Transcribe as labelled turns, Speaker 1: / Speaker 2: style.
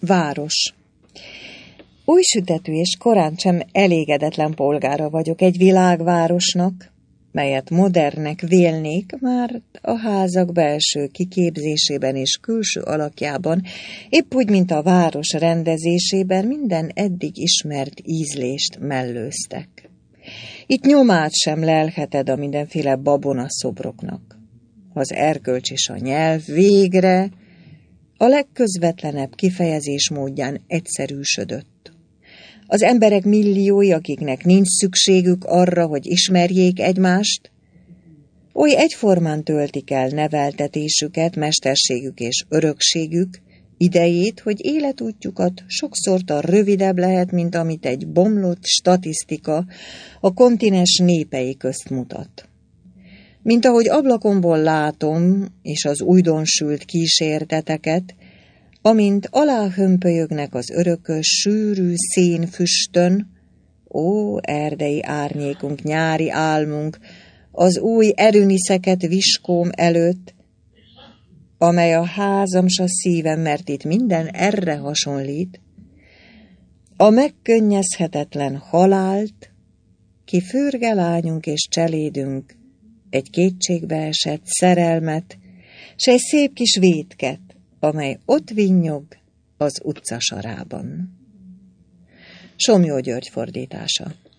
Speaker 1: Város. Új sütetű és korántsem elégedetlen polgára vagyok egy világvárosnak, melyet modernek vélnék, már a házak belső kiképzésében és külső alakjában, épp úgy, mint a város rendezésében minden eddig ismert ízlést mellőztek. Itt nyomát sem lelheted a mindenféle babonaszobroknak. Az erkölcs és a nyelv végre a legközvetlenebb kifejezés módján egyszerűsödött. Az emberek milliói, akiknek nincs szükségük arra, hogy ismerjék egymást, oly egyformán töltik el neveltetésüket, mesterségük és örökségük idejét, hogy életútjukat sokszor rövidebb lehet, mint amit egy bomlott statisztika a kontinens népei közt mutat. Mint ahogy ablakomból látom, és az újdonsült kísérteteket, amint aláhömpölyögnek az örökös, sűrű szénfüstön, ó, erdei árnyékunk, nyári álmunk, az új erőniszeket viskóm előtt, amely a házam s a szívem, mert itt minden erre hasonlít, a megkönnyezhetetlen halált, ki fürge lányunk és cselédünk, egy kétségbeesett szerelmet, s egy szép kis vétket, amely ott vinnyog az utcasarában. Somlyó György fordítása.